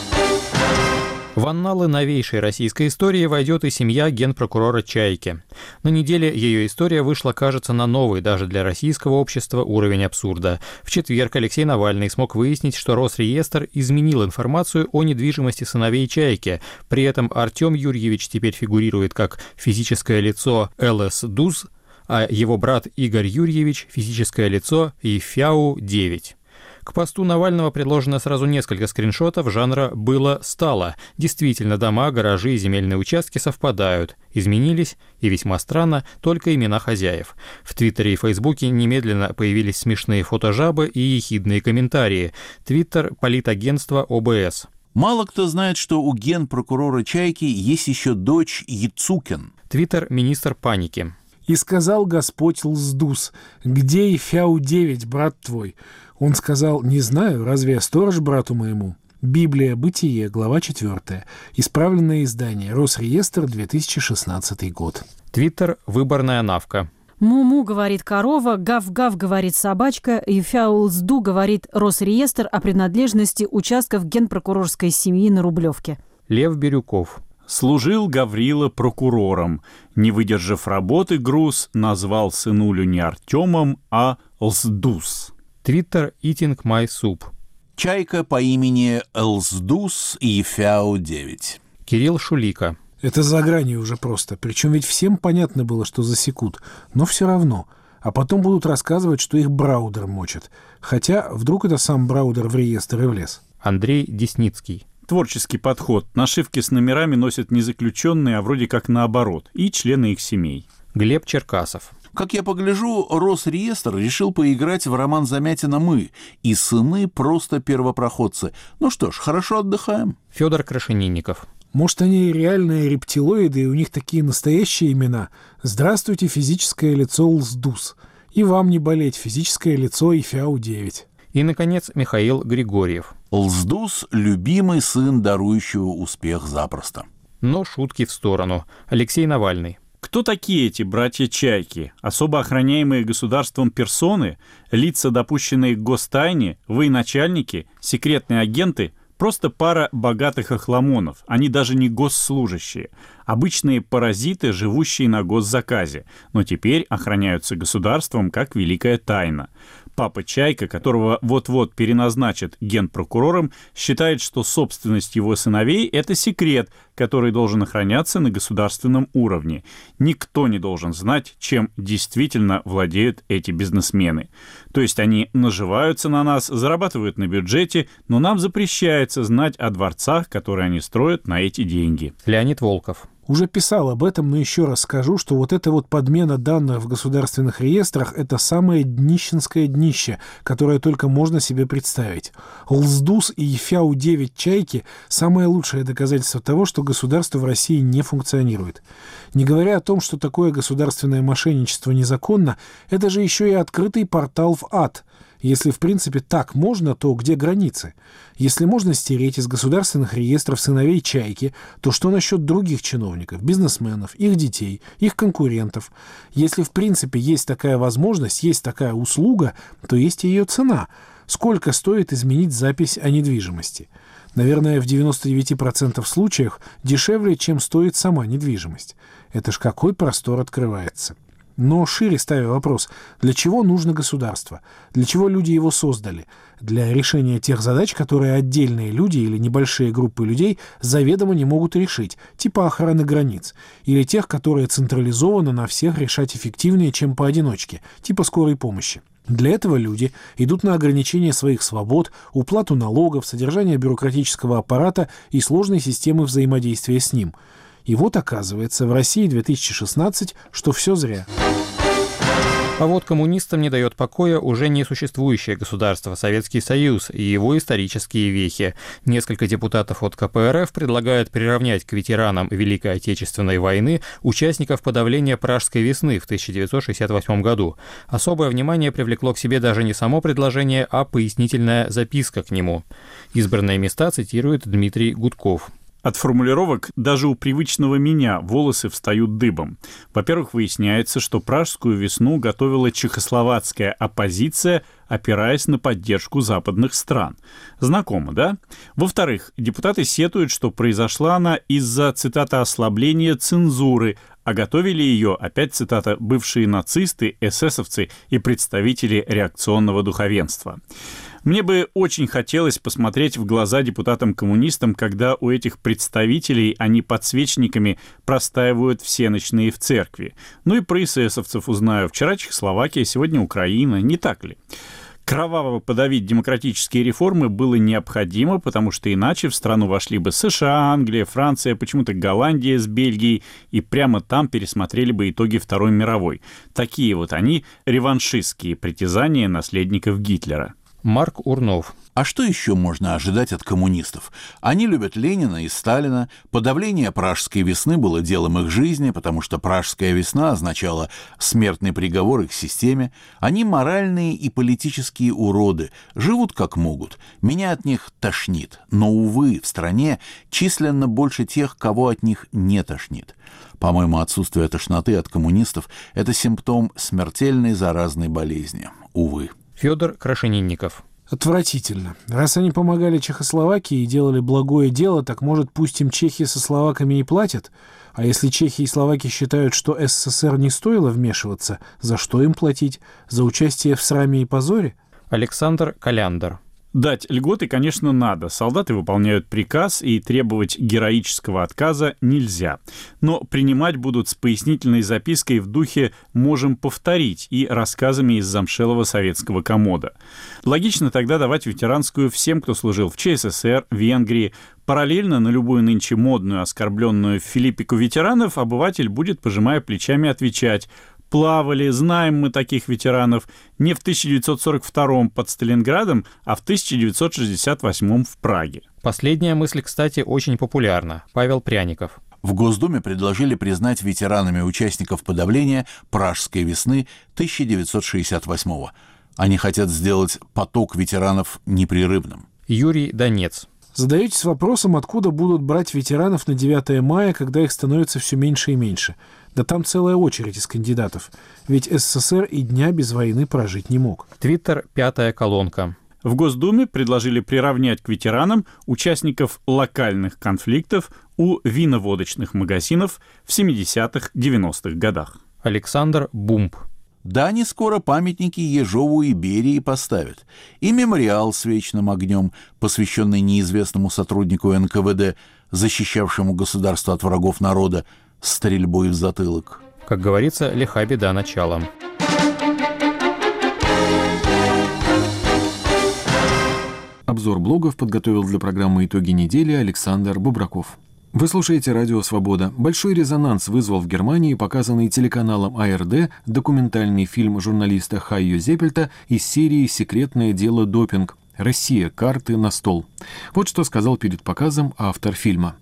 В анналы новейшей российской истории войдет и семья генпрокурора Чайки. На неделе ее история вышла, кажется, на новый даже для российского общества уровень абсурда. В четверг Алексей Навальный смог выяснить, что Росреестр изменил информацию о недвижимости сыновей Чайки. При этом Артем Юрьевич теперь фигурирует как физическое лицо эл эс ДУЗ, а его брат Игорь Юрьевич – физическое лицо ИФЯУ девять. К посту Навального предложено сразу несколько скриншотов жанра «было-стало». Действительно, дома, гаражи и земельные участки совпадают. Изменились, и весьма странно, только имена хозяев. В Твиттере и Фейсбуке немедленно появились смешные фотожабы и ехидные комментарии. Твиттер политагентства о бэ эс. Мало кто знает, что у генпрокурора Чайки есть еще дочь Яцукин. Твиттер министр паники. «И сказал Господь Лздус, где ИФЯУ девять, брат твой?» Он сказал: «Не знаю, разве я сторож брату моему?» Библия, Бытие, глава четвертая. Исправленное издание. Росреестр, две тысячи шестнадцатый год. Твиттер «Выборная навка». Му-му, говорит корова, гав-гав, говорит собачка, и фяулзду, говорит Росреестр о принадлежности участков генпрокурорской семьи на Рублевке. Лев Бирюков. Служил Гаврила прокурором. Не выдержав работы груз, назвал сынулю не Артемом, а Лздус. Твиттер Eating My Soup. Чайка по имени Лздус и Фяу девять. Кирилл Шулика. Это за гранью уже просто. Причем ведь всем понятно было, что засекут. Но все равно. А потом будут рассказывать, что их Браудер мочат. Хотя вдруг это сам Браудер в реестр и влез. Андрей Десницкий. Творческий подход. Нашивки с номерами носят не заключенные, а вроде как наоборот, и члены их семей. Глеб Черкасов. Как я погляжу, Росреестр решил поиграть в роман Замятина «Мы», и сыны просто первопроходцы. Ну что ж, хорошо отдыхаем. Федор Крашенинников. Может, они реальные рептилоиды, и у них такие настоящие имена. Здравствуйте, физическое лицо Лздус. И вам не болеть, физическое лицо и Фяу девять. И, наконец, Михаил Григорьев. Лздус — любимый сын, дарующего успех запросто. Но шутки в сторону. Алексей Навальный. Кто такие эти братья-чайки? Особо охраняемые государством персоны? Лица, допущенные к гостайне? Военачальники? Секретные агенты? Просто пара богатых охламонов. Они даже не госслужащие. Обычные паразиты, живущие на госзаказе. Но теперь охраняются государством как великая тайна. Папа Чайка, которого вот-вот переназначат генпрокурором, считает, что собственность его сыновей — это секрет, который должен охраняться на государственном уровне. Никто не должен знать, чем действительно владеют эти бизнесмены. То есть они наживаются на нас, зарабатывают на бюджете, но нам запрещается знать о дворцах, которые они строят на эти деньги. Леонид Волков. Уже писал об этом, но еще раз скажу, что вот эта вот подмена данных в государственных реестрах — это самое днищенское днище, которое только можно себе представить. Лздус и Фяу девять чайки — самое лучшее доказательство того, что государство в России не функционирует. Не говоря о том, что такое государственное мошенничество незаконно, это же еще и открытый портал в ад. Если, в принципе, так можно, то где границы? Если можно стереть из государственных реестров сыновей Чайки, то что насчет других чиновников, бизнесменов, их детей, их конкурентов? Если, в принципе, есть такая возможность, есть такая услуга, то есть и ее цена. Сколько стоит изменить запись о недвижимости? Наверное, в девяноста девяти процентах случаев дешевле, чем стоит сама недвижимость. Это ж какой простор открывается. Но шире ставя вопрос, для чего нужно государство? Для чего люди его создали? Для решения тех задач, которые отдельные люди или небольшие группы людей заведомо не могут решить, типа охраны границ, или тех, которые централизованно на всех решать эффективнее, чем поодиночке, типа скорой помощи. Для этого люди идут на ограничение своих свобод, уплату налогов, содержание бюрократического аппарата и сложной системы взаимодействия с ним. И вот оказывается в России две тысячи шестнадцать, что все зря. А вот коммунистам не дает покоя уже несуществующее государство Советский Союз и его исторические вехи. Несколько депутатов от ка пэ эр эф предлагают приравнять к ветеранам Великой Отечественной войны участников подавления Пражской весны в тысяча девятьсот шестьдесят восьмом году. Особое внимание привлекло к себе даже не само предложение, а пояснительная записка к нему. Избранные места цитирует Дмитрий Гудков. От формулировок даже у привычного меня волосы встают дыбом. Во-первых, выясняется, что Пражскую весну готовила чехословацкая оппозиция, опираясь на поддержку западных стран. Знакомо, да? Во-вторых, депутаты сетуют, что произошла она из-за, цитата, «ослабления цензуры», а готовили ее, опять цитата, «бывшие нацисты, эсэсовцы и представители реакционного духовенства». Мне бы очень хотелось посмотреть в глаза депутатам-коммунистам, когда у этих представителей они подсвечниками простаивают всеночные в церкви. Ну и про эсэсовцев узнаю. Вчера Чехословакия, сегодня Украина. Не так ли? Кроваво подавить демократические реформы было необходимо, потому что иначе в страну вошли бы США, Англия, Франция, почему-то Голландия с Бельгией, и прямо там пересмотрели бы итоги Второй мировой. Такие вот они, реваншистские притязания наследников Гитлера. Марк Урнов. А что еще можно ожидать от коммунистов? Они любят Ленина и Сталина. Подавление Пражской весны было делом их жизни, потому что Пражская весна означала смертный приговор их системе. Они моральные и политические уроды, живут как могут. Меня от них тошнит. Но, увы, в стране численно больше тех, кого от них не тошнит. По-моему, отсутствие тошноты от коммунистов – это симптом смертельной заразной болезни. Увы. Федор Крашенинников. Отвратительно. Раз они помогали Чехословакии и делали благое дело, так, может, пусть им чехи со словаками и платят? А если чехи и словаки считают, что СССР не стоило вмешиваться, за что им платить? За участие в сраме и позоре? Александр Коляндер. Дать льготы, конечно, надо. Солдаты выполняют приказ, и требовать героического отказа нельзя. Но принимать будут с пояснительной запиской в духе «можем повторить» и рассказами из замшелого советского комода. Логично тогда давать ветеранскую всем, кто служил в ЧССР, Венгрии. Параллельно на любую нынче модную, оскорбленную филиппику ветеранов обыватель будет, пожимая плечами, отвечать: плавали, знаем мы таких ветеранов, не в тысяча девятьсот сорок втором под Сталинградом, а в тысяча девятьсот шестьдесят восьмом в Праге. Последняя мысль, кстати, очень популярна. Павел Пряников. В Госдуме предложили признать ветеранами участников подавления Пражской весны тысяча девятьсот шестьдесят восьмого. Они хотят сделать поток ветеранов непрерывным. Юрий Донец. Задаетесь вопросом, откуда будут брать ветеранов на девятое мая, когда их становится все меньше и меньше. Да там целая очередь из кандидатов. Ведь СССР и дня без войны прожить не мог. Твиттер «Пятая колонка». В Госдуме предложили приравнять к ветеранам участников локальных конфликтов у виноводочных магазинов в семидесятых-девяностых годах. Александр Бумб. Да, не скоро памятники Ежову и Берии поставят. И мемориал с вечным огнем, посвященный неизвестному сотруднику эн ка вэ дэ, защищавшему государство от врагов народа, стрельбой в затылок. Как говорится, лиха беда началом. Обзор блогов подготовил для программы «Итоги недели» Александр Бубраков. Вы слушаете «Радио Свобода». Большой резонанс вызвал в Германии показанный телеканалом а эр дэ документальный фильм журналиста Хайо Зеппельта из серии «Секретное дело допинг. Россия. Карты на стол». Вот что сказал перед показом автор фильма.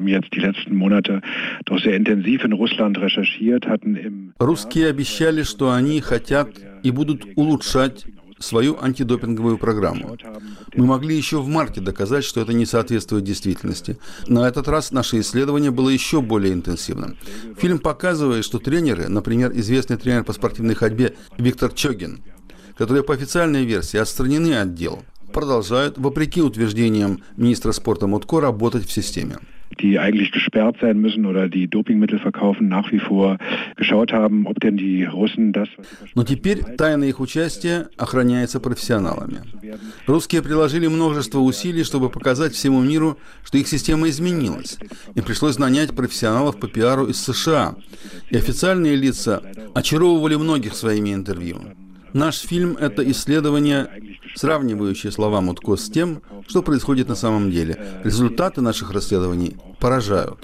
Русские обещали, что они хотят и будут улучшать свою антидопинговую программу. Мы могли еще в марте доказать, что это не соответствует действительности. На этот раз наше исследование было еще более интенсивным. Фильм показывает, что тренеры, например, известный тренер по спортивной ходьбе Виктор Чогин, которые по официальной версии отстранены от дел, продолжают, вопреки утверждениям министра спорта Мутко, работать в системе. die eigentlich gesperrt sein müssen oder die Dopingmittel verkaufen, nach wie vor geschaut haben, ob denn die Russen das... Но теперь тайна их участия охраняется профессионалами. Русские приложили множество усилий, чтобы показать всему миру, что их система изменилась. И пришлось нанять профессионалов по пиару из США. И официальные лица очаровывали многих своими интервью. Наш фильм – это исследование, сравнивающее слова Мутко с тем, что происходит на самом деле. Результаты наших расследований поражают.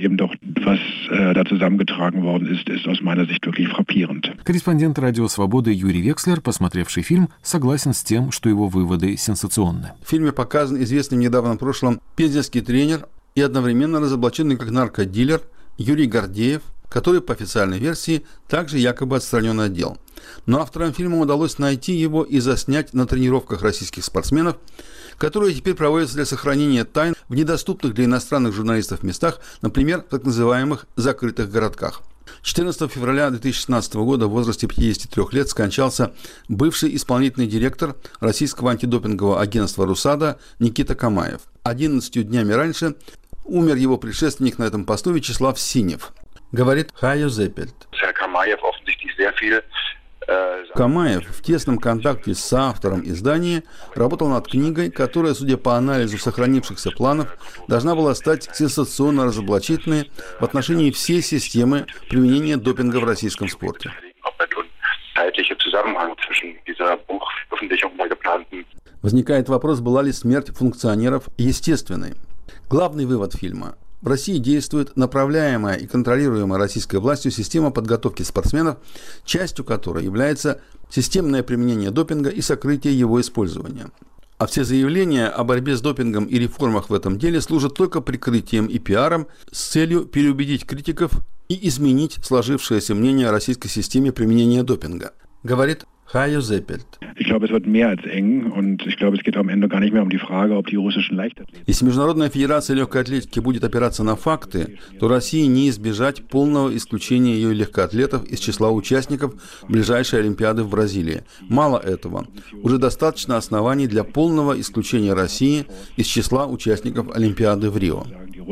Корреспондент «Радио Свобода» Юрий Векслер, посмотревший фильм, согласен с тем, что его выводы сенсационны. В фильме показан известный в недавнем прошлом пензенский тренер и одновременно разоблаченный как наркодилер Юрий Гордеев, который, по официальной версии, также якобы отстранен от дел. Но авторам фильма удалось найти его и заснять на тренировках российских спортсменов, которые теперь проводятся для сохранения тайн в недоступных для иностранных журналистов местах, например, в так называемых закрытых городках. четырнадцатого февраля две тысячи шестнадцатого года в возрасте пятидесяти трёх лет скончался бывший исполнительный директор российского антидопингового агентства «Русада» Никита Камаев. одиннадцатью днями раньше умер его предшественник на этом посту Вячеслав Синев. Говорит Хайо Зеппельт. Камаев в тесном контакте с автором издания работал над книгой, которая, судя по анализу сохранившихся планов, должна была стать сенсационно разоблачительной в отношении всей системы применения допинга в российском спорте. Возникает вопрос, была ли смерть функционеров естественной. Главный вывод фильма. В России действует направляемая и контролируемая российской властью система подготовки спортсменов, частью которой является системное применение допинга и сокрытие его использования. А все заявления о борьбе с допингом и реформах в этом деле служат только прикрытием и пиаром с целью переубедить критиков и изменить сложившееся мнение о российской системе применения допинга, говорит Хайо Зеппельд. Ich glaube, es wird mehr als eng und ich glaube, es geht am Ende gar nicht mehr um die Frage, ob die russischen Leichtathleten. Если Международная федерация легкой атлетики будет опираться на факты, то России не избежать полного исключения ее легкоатлетов из числа участников ближайшей Олимпиады в Бразилии. Мало этого. Уже достаточно оснований для полного исключения России из числа участников Олимпиады в Рио.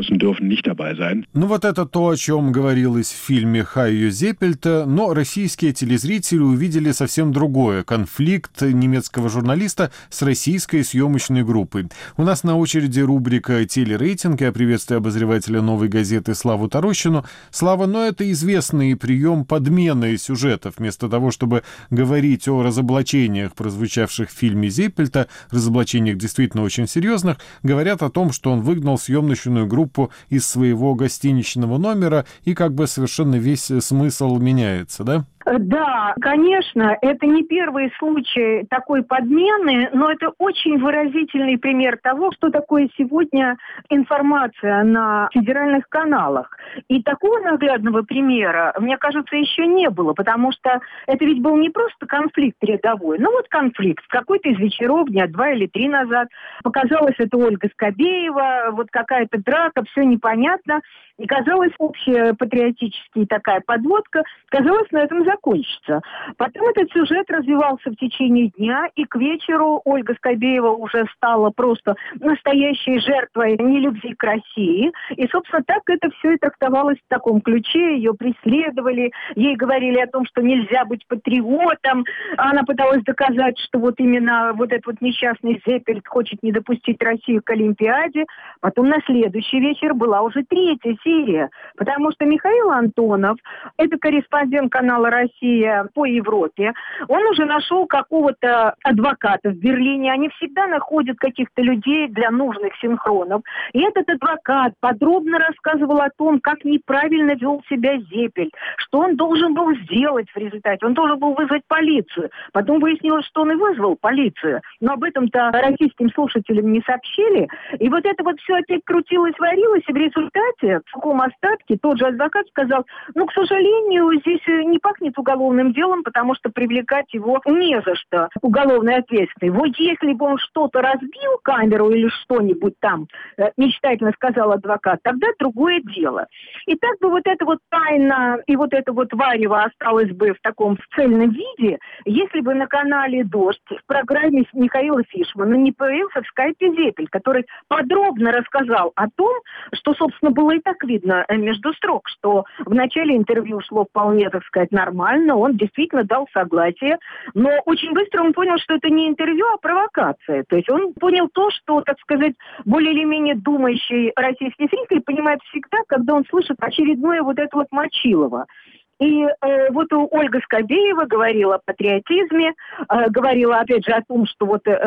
Ну вот это то, о чем говорилось в фильме Хайо Зеппельта, но российские телезрители увидели совсем другое – конфликт немецкого журналиста с российской съемочной группой. У нас на очереди рубрика «Телерейтинг». Я приветствую обозревателя «Новой газеты» Славу Тарощину. Слава, но это известный прием подмены сюжетов. Вместо того, чтобы говорить о разоблачениях, прозвучавших в фильме Зеппельта, разоблачениях действительно очень серьезных, говорят о том, что он выгнал съемочную группу из своего гостиничного номера, и как бы совершенно весь смысл меняется, да? Да, конечно, это не первый случай такой подмены, но это очень выразительный пример того, что такое сегодня информация на федеральных каналах. И такого наглядного примера, мне кажется, еще не было, потому что это ведь был не просто конфликт рядовой, ну вот конфликт в какой-то из вечеров, дня два или три назад. Показалось, это Ольга Скобеева, вот какая-то драка, все непонятно. И казалось, общая патриотическая такая подводка, казалось, на этом закончится. Потом этот сюжет развивался в течение дня, и к вечеру Ольга Скобеева уже стала просто настоящей жертвой нелюбви к России. И, собственно, так это все и трактовалось в таком ключе. Ее преследовали, ей говорили о том, что нельзя быть патриотом. Она пыталась доказать, что вот именно вот этот вот несчастный Зеппельд хочет не допустить Россию к Олимпиаде. Потом на следующий вечер была уже третья серия, потому что Михаил Антонов, это корреспондент канала «Россия» по Европе, он уже нашел какого-то адвоката в Берлине. Они всегда находят каких-то людей для нужных синхронов. И этот адвокат подробно рассказывал о том, как неправильно вел себя Зеппельд, что он должен был сделать в результате. Он должен был вызвать полицию. Потом выяснилось, что он и вызвал полицию. Но об этом-то российским слушателям не сообщили. И вот это вот все опять крутилось, варилось, и в результате, в сухом остатке, тот же адвокат сказал, ну, к сожалению, здесь не пахнет уголовным делом, потому что привлекать его не за что, уголовной ответственности. Вот если бы он что-то разбил, камеру или что-нибудь там, мечтательно сказал адвокат, тогда другое дело. И так бы вот эта вот тайна и вот это вот варево осталось бы в таком цельном виде, если бы на канале «Дождь» в программе Михаила Фишмана не появился в скайпе Зеппельд, который подробно рассказал о том, что, собственно, было и так видно между строк, что в начале интервью шло вполне, так сказать, нормально, он действительно дал согласие, но очень быстро он понял, что это не интервью, а провокация. То есть он понял то, что, так сказать, более или менее думающий российский зритель понимает всегда, когда он слышит очередное вот это вот Мочилово. И э, вот Ольга Скобеева говорила о патриотизме, э, говорила, опять же, о том, что вот э,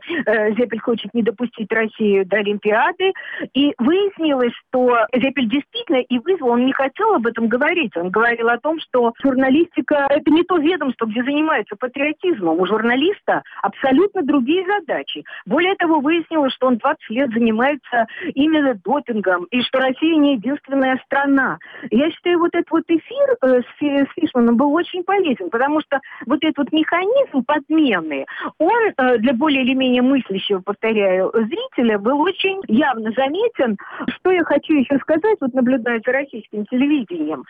э, Зеппельд хочет не допустить Россию до Олимпиады. И выяснилось, что Зеппельд действительно и вызвал, он не хотел об этом говорить. Он говорил о том, что журналистика – это не то ведомство, где занимается патриотизмом. У журналиста абсолютно другие задачи. Более того, выяснилось, что он двадцать лет занимается именно допингом, и что Россия не единственная страна. Я считаю, вот этот вот эфир э, с Фишманом был очень полезен, потому что вот этот вот механизм подмены, он для более или менее мыслящего, повторяю, зрителя был очень явно заметен. Что я хочу еще сказать, вот наблюдая за российским телевидением,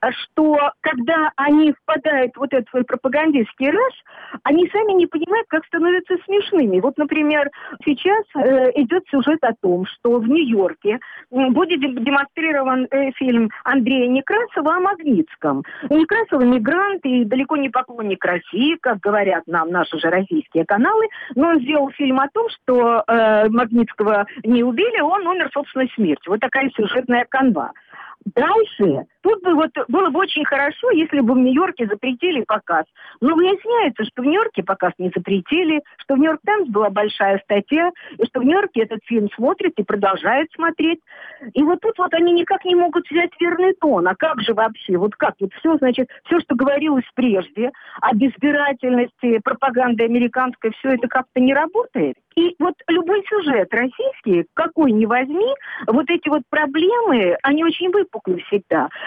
что когда они впадают в вот этот свой пропагандистский раз, они сами не понимают, как становятся смешными. Вот, например, сейчас э, идет сюжет о том, что в Нью-Йорке будет демонстрирован э, фильм Андрея Некрасова о Магнитском. Некрасов мигрант и далеко не поклонник России, как говорят нам наши же российские каналы, но он сделал фильм о том, что э, Магнитского не убили, он умер собственной смертью. Вот такая сюжетная канва. Дальше, тут бы вот было бы очень хорошо, если бы в Нью-Йорке запретили показ. Но выясняется, что в Нью-Йорке показ не запретили, что в Нью-Йорк Таймс была большая статья, и что в Нью-Йорке этот фильм смотрят и продолжают смотреть. И вот тут вот они никак не могут взять верный тон. А как же вообще? Вот как? Вот все, значит, все, что говорилось прежде, об избирательности, пропаганды американской, все это как-то не работает. И вот любой сюжет российский, какой ни возьми, вот эти вот проблемы, они очень выпуклы всегда.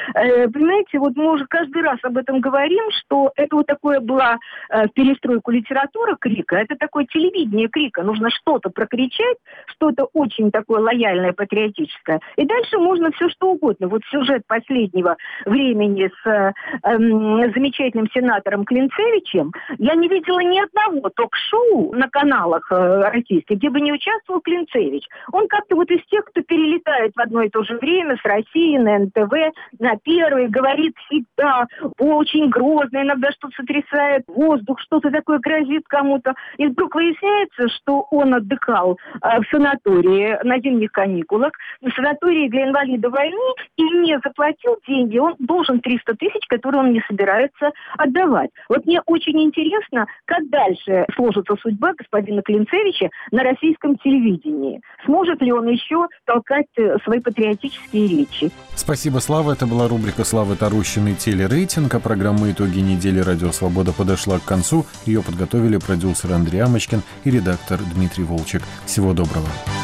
Понимаете, вот мы уже каждый раз об этом говорим, что это вот такое была в перестройку литература крика, это такое телевидение крика. Нужно что-то прокричать, что-то очень такое лояльное, патриотическое. И дальше можно все что угодно. Вот сюжет последнего времени с э, э, замечательным сенатором Клинцевичем, я не видела ни одного ток-шоу на каналах э, российских, где бы не участвовал Клинцевич. Он как-то вот из тех, кто перелетает в одно и то же время с России на эн тэ вэ, на Первый, говорит всегда очень грозно, иногда что-то сотрясает воздух, что-то такое грозит кому-то. И вдруг выясняется, что он отдыхал э, в санатории на зимних каникулах, в санатории для инвалидов войны, и не заплатил деньги. Он должен триста тысяч, которые он не собирается отдавать. Вот мне очень интересно, как дальше сложится судьба господина Клинцевича на российском телевидении. Сможет ли он еще толкать свои патриотические речи? Спасибо, Слава. Это была рубрика Славы Тарущиной «Телерейтинг», а программа «Итоги недели. Радио Свобода» подошла к концу. Ее подготовили продюсер Андрей Амочкин и редактор Дмитрий Волчек. Всего доброго.